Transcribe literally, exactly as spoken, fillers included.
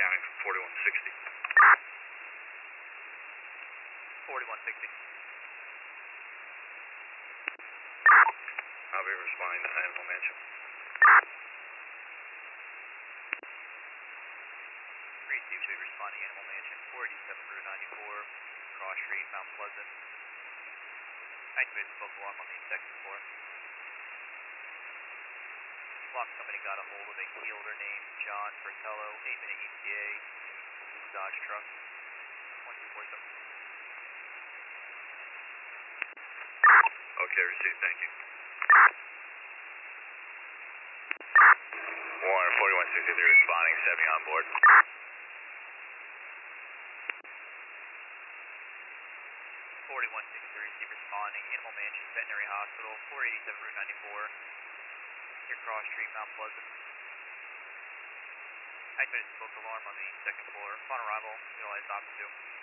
County from forty-one sixty. forty-one sixty. I'll be responding to Animal Mansion. three two two responding Animal Mansion, four eighty-seven Route ninety-four, Cross Street, Mount Pleasant. Activated smoke alarm on the second floor. Block company got a hold of a key holder named John Fratello, eight minute E T A, blue Dodge truck, one two four seven. Okay, received, thank you. Warner, forty-one sixty-three responding, seventy on board. forty-one sixty-three, receive responding, Animal Mansion, Veterinary Hospital, four eighty-seven Route ninety-four, near Cross Street, Mount Pleasant. Activated smoke alarm on the second floor. Upon arrival, utilize option two.